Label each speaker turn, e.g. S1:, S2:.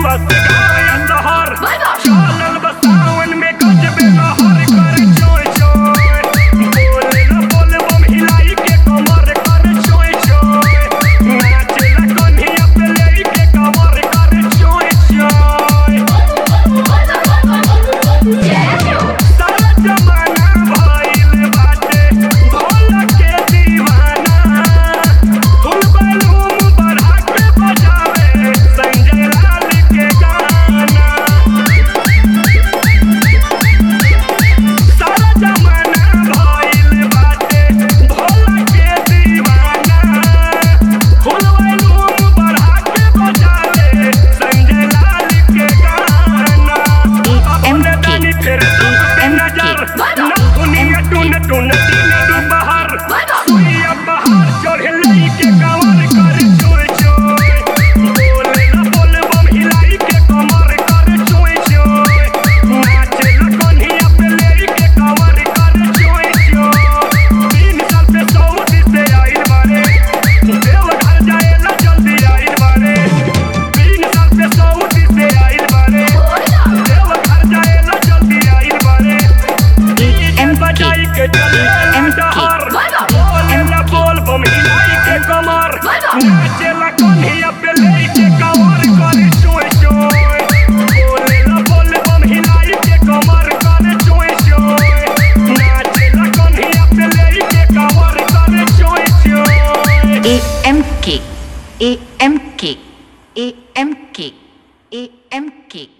S1: बस गाया शहर चलल बसावन में गजबे लहर करे चोय चोय बोले ला बोल बम हिलाई के कमर करे चोय चोय नाचे ला कन्हैया पे लेई के कमर करे चोय चोय सारा जमाना भइल बाटे भोला के दीवाना धुन बैलूम बढ़ा के बजावे संजय लाल के गाना सारा जमाना भइल बाटे भोला के दीवाना धुन बैलूम बढ़ा के बजावे संजय लाल के गाना अपने दानी फिर नजर ना दुनिया टून टून दिन दोपहर सुइया बहार चढ़े लई के कमर करे चोय चोय बोले ला बोल बम हिलाई के कमर करे चोय चोय नाचे ला कन्हैया पे लेई के कमर करे चोय चोय 3 साल पे सऊदी से आइल बारे देवघर जाए ला जल्दी आइल बारे 3 साल पे सऊदी से आइल बारे देवघर जाए ला जल्दी आइल बारे बजाई के चले डहर बोले ला बोल बम हिलाई के कमर नाचे ला कन्हैया पे लेई के कमर करे चोय चोय बोले ला बोल बम हिलाई के कमर करे चोय चोय नाचे ला कन्हैया पे लेई के कमर करे चोय चोय
S2: AMK AMK AMK AMK